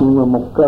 Nhưng mà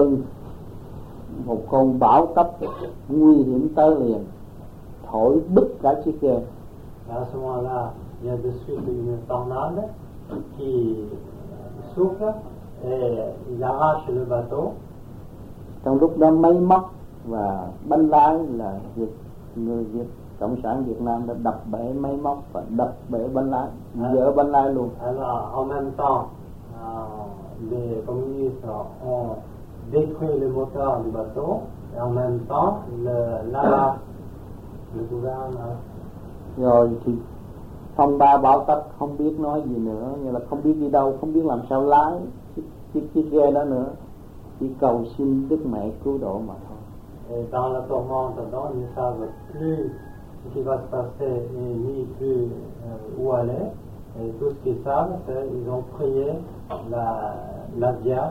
một con bão táp nguy hiểm tới liền, thổi bứt cả chiếc ghe. À ce moment-là, il y a de suite une tornade qui souffle et il arrache le bateau. Trong lúc đó máy móc và bánh lái là người Cộng sản Việt Nam đã đập bể máy móc và đập bể bánh lái, dỡ bánh lái luôn. Alors en même temps, les communistes ont détruit le moteur du bateau et en même temps le gouvernement. Rồi thì phong ba bão táp không biết nói gì nữa, như là không biết đi đâu, không biết làm sao lái chiếc ghe đó nữa, chỉ cầu xin Đức Mẹ cứu độ mà thôi. Et dans la tourmente, ils ne savent plus ce qui va se passer et ni plus où aller. Et tout ce qu'ils savent, c'est qu'ils ont prié la Vierge.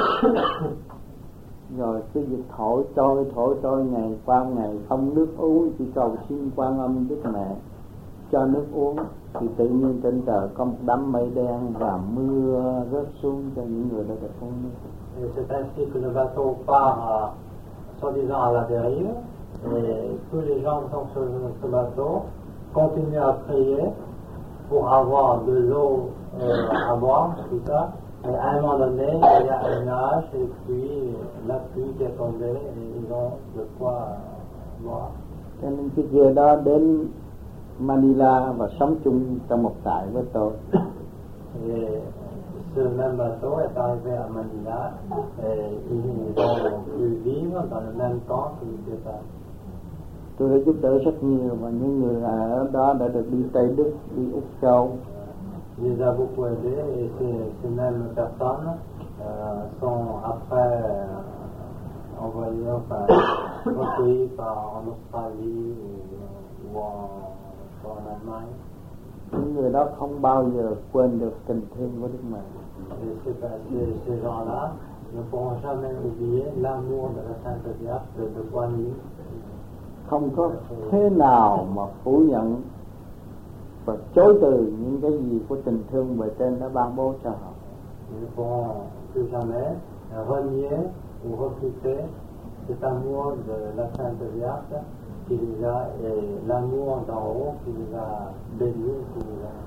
Rồi cái việc thổi trôi ngày qua ngày không nước uống, chỉ cầu xin Quan Âm Đức Mẹ cho nước uống, thì tự nhiên trên trời có một đám mây đen và mưa rớt xuống cho những người đã được uống nước. Et c'est ainsi que le bateau part soi-disant à la dérive, et tous les gens qui sont sur ce bateau continuent à prier pour avoir de l'eau à boire, tout ça. Et à un moment donné, il y a un nuage et puis la pluie qui est tombée et ils ont de quoi boire. Cho nên chiếc ghe đó đến Manila và sống chung trong một trại với tôi. Et ce même bateau est arrivé à Manila et ils ont pu vivre dans le même camp que les deux. Tôi đã giúp đỡ rất nhiều và những người ở đó đã được đi Tây Đức, đi Úc Châu. Il les a beaucoup aidés et ces mêmes personnes sont après envoyées, enfin recueillies en Australie ou en Allemagne. Những người đó không bao giờ quên được tình thương của Đức Mẹ. Et ces gens-là ne pourront jamais oublier l'amour de la Sainte Vierge de Quan Yin. Không có thế nào mà phủ nhận và chối từ những cái gì của tình thương bề trên đã ban bố cho họ. Ils ne pourront plus jamais renier ou refuter cet amour de la Sainte Vierge qui les a, et l'amour d'en haut qui les a bénis, qui les a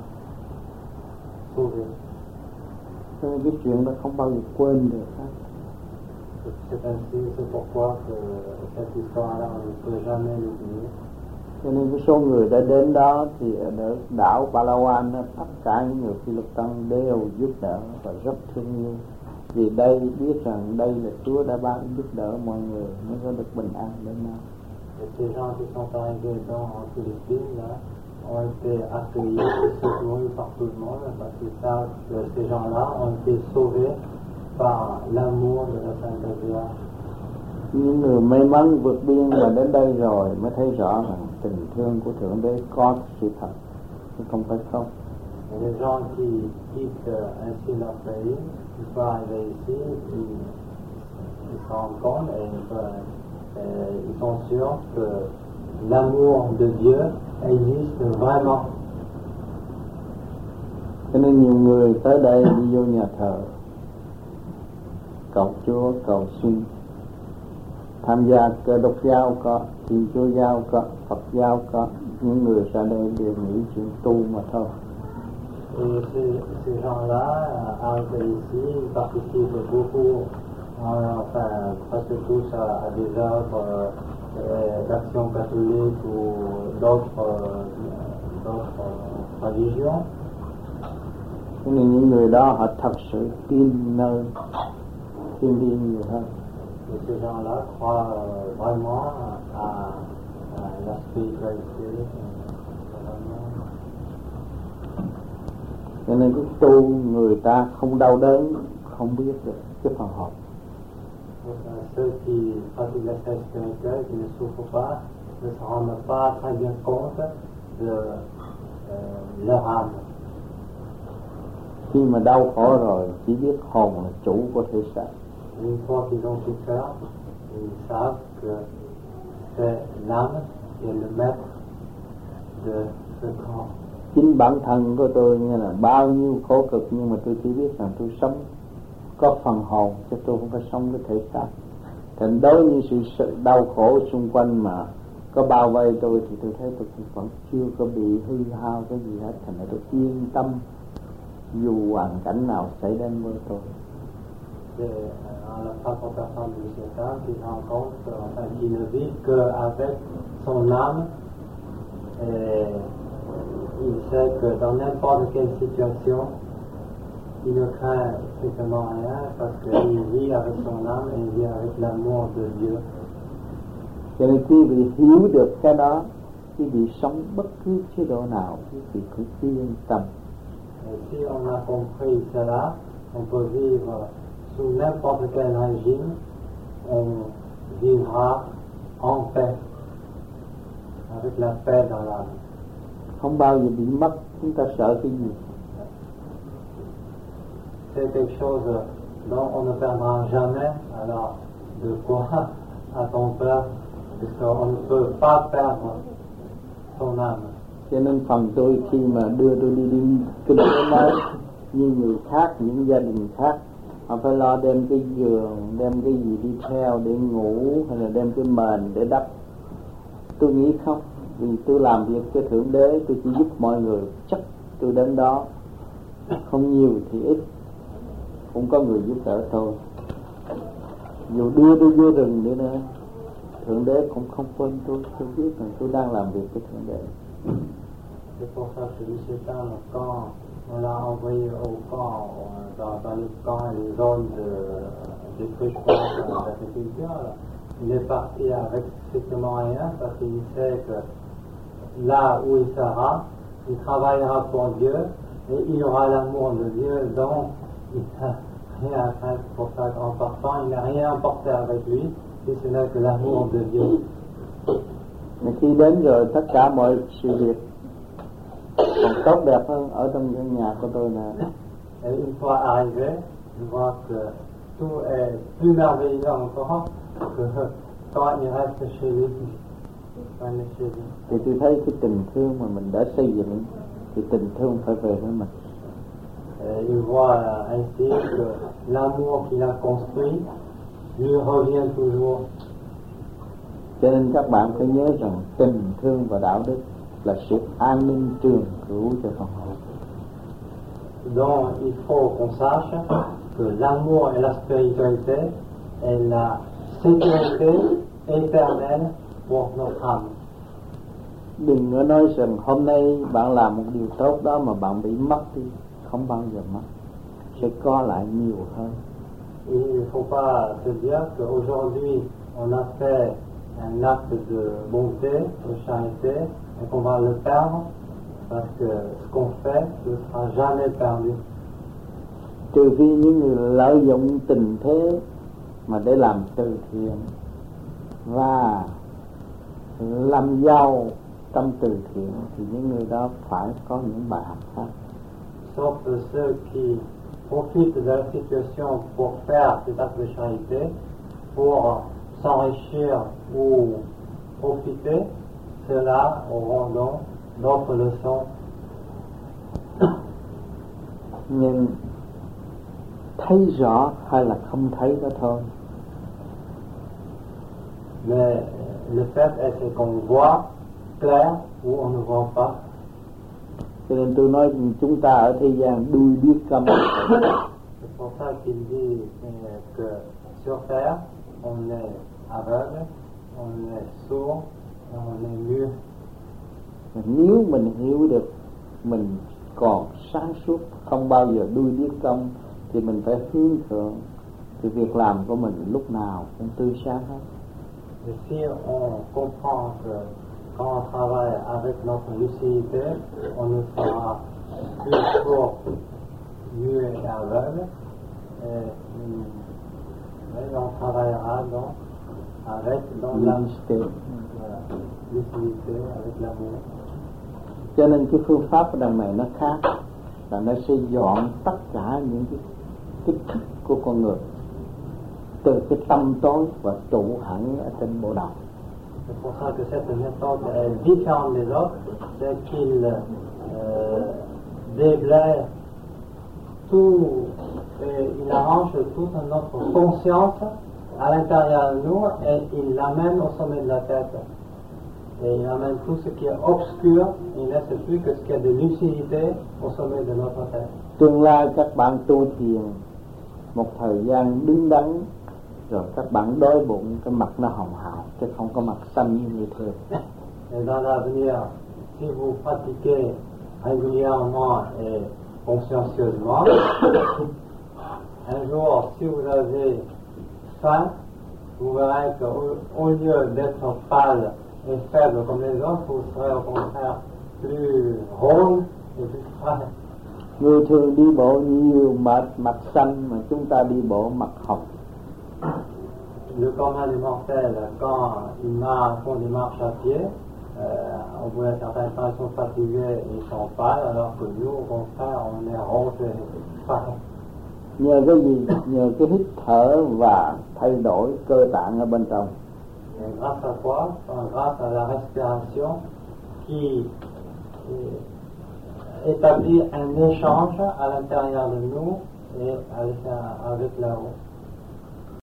sauvés. Cho nên cái chuyện đó không bao giờ quên được. C'est ainsi, c'est pourquoi que cette histoire-là, on ne peut jamais l'oublier. Cho nên cái số người đã đến đó thì ở đảo Palawan tất cả những người Philippines đều giúp đỡ và rất thương yêu, vì đây biết rằng đây là Chúa đã ban giúp đỡ mọi người mới có được bình an đến nào. Et ces gens qui sont arrivés en Philippines là, ont été accueillis et secourus par tout le monde parce qu'ils savent que ces gens-là ont été sauvés par l'amour de la Sainte Vierge. Những người may mắn vượt biên và đến đây rồi mới thấy rõ rằng tình thương của Thượng Đế có sự thật, chứ không phải không. Et les gens qui quittent ainsi leur pays, ils sont arrivés ici, ils se rendent compte et ils sont sûrs que l'amour de Dieu existe vraiment. Cho nên nhiều người tới đây đi vô nhà thờ cầu Chúa, cầu xin, tham gia Cơ Đốc giáo có, Thiên Chúa giáo có, Phật giáo có, những người ra đây đều nghĩ chuyện tu mà thôi. Et ces gens-là arrivent ici, ils participent beaucoup, enfin presque tous à des œuvres d'action catholique ou d'autres religions. Cho nên những người đó họ thật sự tin nơi thiên liêng nhiều hơn. Et ces gens-là croient vraiment à la spiritualité. Cho nên cái tu người ta không đau đớn, không biết được cái phần hồn. Ceux qui pratiquent la spiritualité, qui ne souffrent pas, ne se rendent pas très bien compte de leur âme. Khi mà đau khổ rồi, chỉ biết hồn là chủ của thể xác. Une fois qu'ils ont souffert, ils savent que c'est l'âme qui est le maître de ce corps. Chính bản thân của tôi như là bao nhiêu khổ cực, nhưng mà tôi chỉ biết rằng tôi sống có phần hồn, chứ tôi không phải sống cái thể xác. Thành đối như sự đau khổ xung quanh mà có bao vây tôi thì tôi thấy tôi cũng vẫn chưa có bị hư hao cái gì hết, thành ra tôi yên tâm dù hoàn cảnh nào xảy đến với tôi. À la face aux personnes du Satan qui rencontre, enfin qui ne vit qu'avec son âme, et il sait que dans n'importe quelle situation, il ne craint strictement rien parce qu'il vit avec son âme et il vit avec l'amour de Dieu. Cho nên quý vị hiểu được cái đó, quý vị sống bất cứ chế độ nào, quý vị cứ yên tâm. Et si on a compris cela, on peut vivre sous n'importe quel régime, on vivra en paix, avec la paix dans l'âme. Không bao giờ bị mất, chúng ta sợ cái gì? C'est quelque chose dont on ne perdra jamais, alors de quoi a-t-on peur? Puisqu'on ne peut pas perdre son âme. Cho nên phần tôi khi mà đưa tôi đi kinh tế mới như người khác, những gia đình khác, họ phải lo đem cái giường, đem cái gì đi theo để ngủ, hay là đem cái mền để đắp. Tôi nghĩ không, vì tôi làm việc cho Thượng Đế, tôi chỉ giúp mọi người, chắc tôi đến đó, không nhiều thì ít, cũng có người giúp đỡ tôi. Dù đưa tôi vô rừng nữa nữa, Thượng Đế cũng không quên tôi biết rằng tôi đang làm việc cho Thượng Đế. C'est pour ça que le Satan, quand on l'a envoyé au camp, dans les camps et les zones de défrichement d'agriculture, il est parti avec strictement rien parce qu'il sait que là où il sera, il travaillera pour Dieu et il aura l'amour de Dieu, donc il n'a rien à craindre pour ça. En partant, il n'a rien emporté avec lui, si ce n'est que l'amour de Dieu. Mà khi đến rồi tất cả mọi sự việc còn tốt đẹp hơn ở trong cái nhà của tôi nè. Et une fois arrivé, je vois que tout est plus merveilleux encore que quand il reste chez lui. Thì tôi thấy cái tình thương mà mình đã xây dựng thì tình thương phải về với mình. Et il voit ainsi que l'amour qu'il a construit lui revient toujours. Cho nên các bạn phải nhớ rằng tình thương và đạo đức là sự an ninh trường cửu cho phần hồn. Donc il faut qu'on sache que l'amour et la spiritualité est la sécurité éternelle pour notre âme. Đừng có nói rằng hôm nay bạn làm một điều tốt đó mà bạn bị mất đi, không bao giờ mất, sẽ có lại nhiều hơn. Il ne faut pas se dire qu'aujourd'hui on a fait un acte de bonté, de charité, et qu'on va le perdre, parce que ce qu'on fait ne sera jamais perdu. Trừ khi những người lợi dụng tình thế mà để làm từ thiện và làm giàu tâm từ thiện thì những người đó phải có những bài học khác. Sauf ceux qui profitent de la situation pour faire cet acte de charité, pour s'enrichir ou profiter, ceux-là auront donc d'autres leçons. Nhưng thấy rõ hay là không thấy đó thôi. Mais le fait est qu'on voit clair ou on ne voit pas. Cho nên tôi nói chúng ta ở thế gian đuôi điếc câm. C'est pour ça qu'il dit que sur terre on est aveugle, on est sourd, on est muet. Nếu mình hiểu được mình còn sáng suốt, không bao giờ đuôi điếc câm, thì mình phải hướng thượng, thì việc làm của mình lúc nào cũng tươi sáng hết. Et si on comprend que quand on travaille avec notre lucidité, on ne sera plus sourd, muet et aveugle, et on travaillera donc avec la lucidité, avec l'amour. Cho nên cái phương pháp ở đằng này nó khác, là nó sẽ dọn tất cả những cái thức của con người từ cái tâm tối và trụ hẳn ở trên bộ đầu. C'est pour ça que cette méthode est différente des autres, c'est qu'il déblaye tout et il arrange toute notre conscience à l'intérieur de nous et il l'amène au sommet de la tête. Et il amène tout ce qui est obscur, il ne laisse plus que ce qui est de lucidité au sommet de notre tête. Tương lai các bạn tu thiền một thời gian đứng đắn rồi các bạn đói bụng, cái mặt nó hồng hào chứ không có mặt xanh như người thường. Et dans l'avenir, si vous pratiquez régulièrement et consciencieusement, un jour, si vous avez faim, vous verrez qu'au lieu d'être pâle et faible comme les autres, vous serez au contraire plus rôle et plus frais. Người thường đi bộ nhiều mặt xanh mà chúng ta đi bộ mặt hồng. Le commun des mortels, quand ils font des marches à pied, on voit à certains temps ils sont fatigués et ils sont pâles, alors que nous, au contraire, on est rose et frais. Nhờ cái gì? Nhờ cái hít thở và thay đổi cơ tạng ở bên trong. Et grâce à quoi? Grâce à la respiration qui établit un échange à l'intérieur de nous et avec là-haut.